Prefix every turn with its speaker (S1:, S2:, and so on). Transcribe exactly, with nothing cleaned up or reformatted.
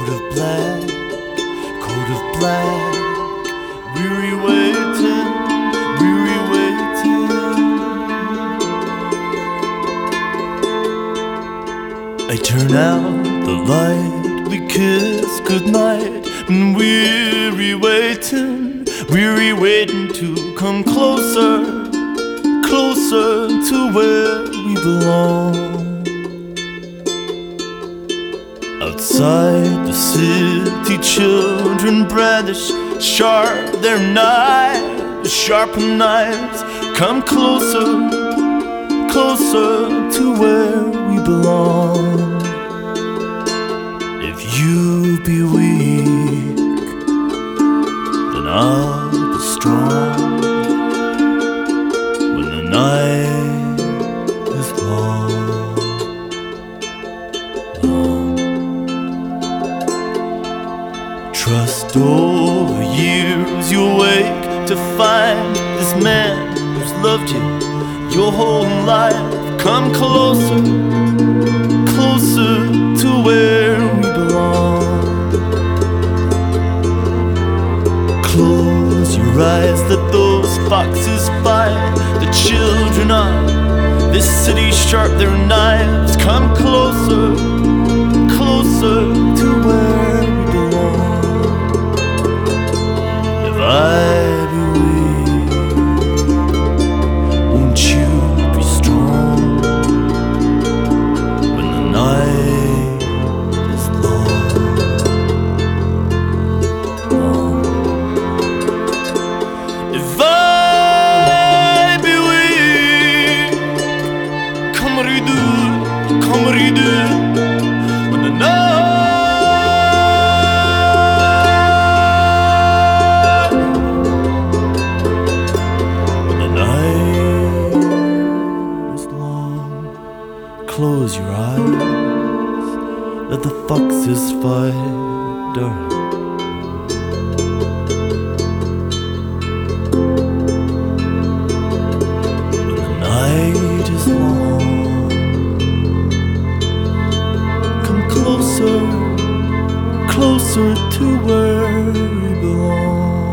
S1: Coat of black, coat of black, weary waiting, weary waiting. I turn out the light, we kiss goodnight, and weary waiting, weary waiting to come closer, closer to where we belong. Outside the city, children brandish sharp their knives, sharpened knives. Come closer, closer to where we belong. If you be weak, then I'll be strong. When the night is long, long. Trust over years you'll wake to find this man who's loved you your whole life. Come closer, closer to where we belong. Close your eyes, let those foxes fight. The children of this city sharp their knives. Come closer, closer to where we belong. If I be weak, won't you be strong? When the night is long, long. If I be weak, come redo, come redo. When the night close your eyes, let the foxes fight, darling. When the night is long, come closer, closer to where we belong.